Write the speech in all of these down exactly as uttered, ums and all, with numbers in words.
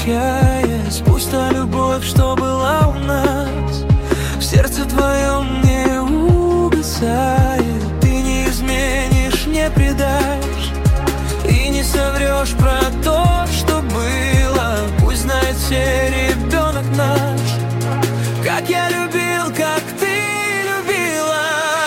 прощаясь, пусть та любовь, что была у нас, в сердце твоем не угасает. Ты не изменишь, не предаешь и не соврешь про то, что было. Пусть знает все, ребенок наш, как я любил, как ты любила.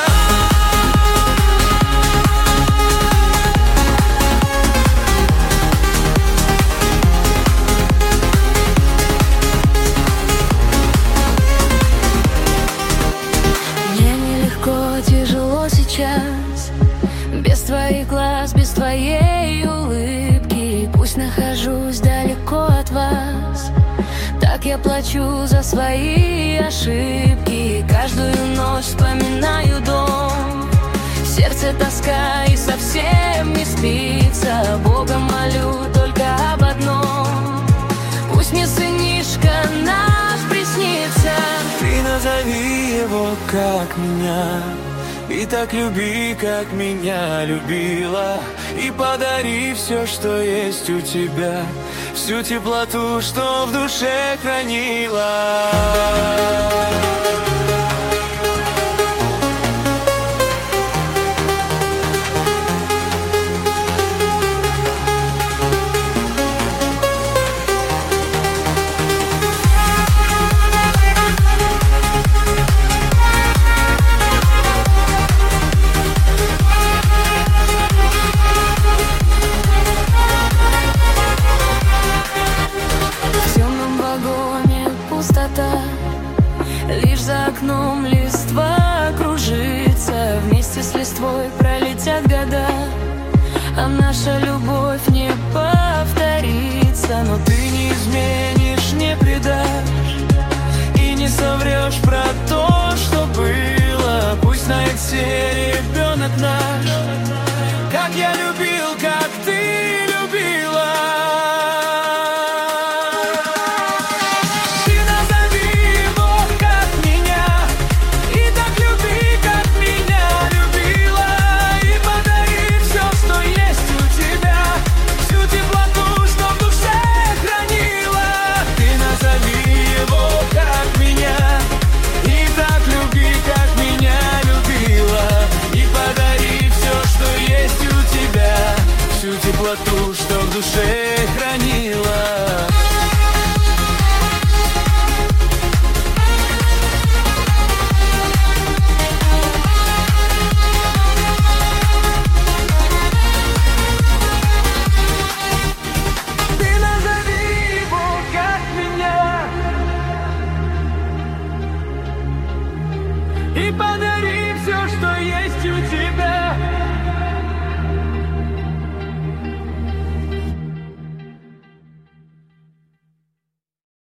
Мне нелегко, тяжело сейчас, без твоих глаз, без твоей улыбки. Пусть нахожусь далеко от вас, так я плачу за свои ошибки. Каждую ночь вспоминаю дом, в сердце тоска и совсем не спится. Бога молю только об одном, пусть мне сынишка наш приснится. Ты назови его, как меня, и так люби, как меня любила. И подари все, что есть у тебя, всю теплоту, что в душе хранила. Лишь за окном листва кружится, вместе с листвой пролетят года, а наша любовь не повторится. Но ты не изменишь, не предашь и не соврешь про то, что было. Пусть знает все, ребенок наш, как я любил, как ты любила. Теплоту, что в душе хранила. Ты назови его, как меня, и подари